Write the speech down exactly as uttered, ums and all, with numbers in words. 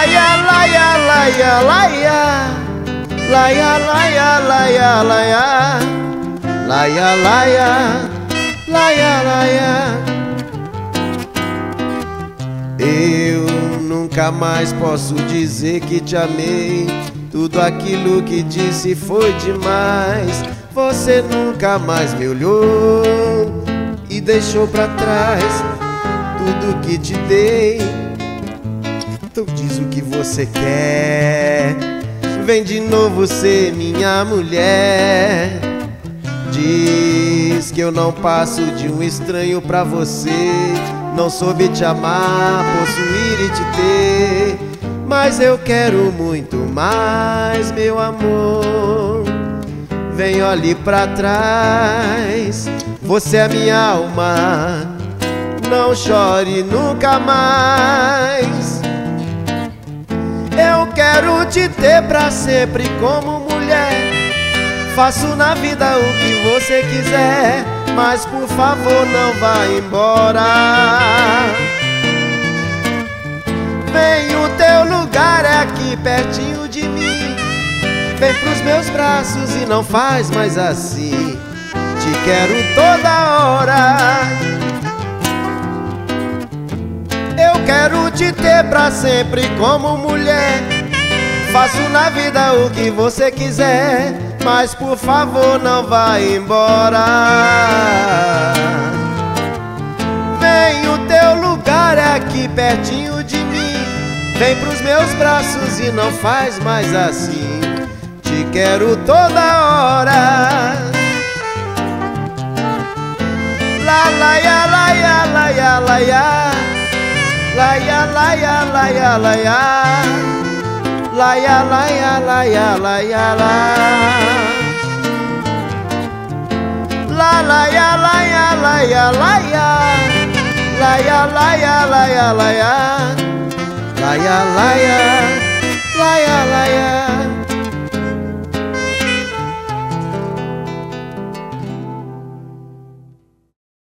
laia, laia, laia, laia, laia, laia, laia, laia, laia, laia, laia, laia. Eu nunca mais posso dizer que te amei. Tudo aquilo que disse foi demais. Você nunca mais me olhou e deixou pra trás tudo que te dei. Então diz o que você quer, vem de novo ser minha mulher. Diz que eu não passo de um estranho pra você. Não soube te amar, possuir e te ter, mas eu quero muito mais, meu amor. Vem, olhe pra trás, você é minha alma. Não chore nunca mais. Eu quero te ter pra sempre como mulher. Faço na vida o que você quiser, mas por favor não vá embora. Vem, o teu lugar é aqui pertinho de mim. Vem pros meus braços e não faz mais assim. Te quero toda hora. Eu quero te ter pra sempre como mulher. Faço na vida o que você quiser, mas por favor não vá embora. Vem, o teu lugar é aqui pertinho de mim. Vem pros meus braços e não faz mais assim. Te quero toda hora. La laia, laia, laia, laia, laia, laia, laia, laia, laia, laia, laia, laia, la. La laia, laia, laia, laia, laia, laia, laia, laia, laia, laia, laia, laia.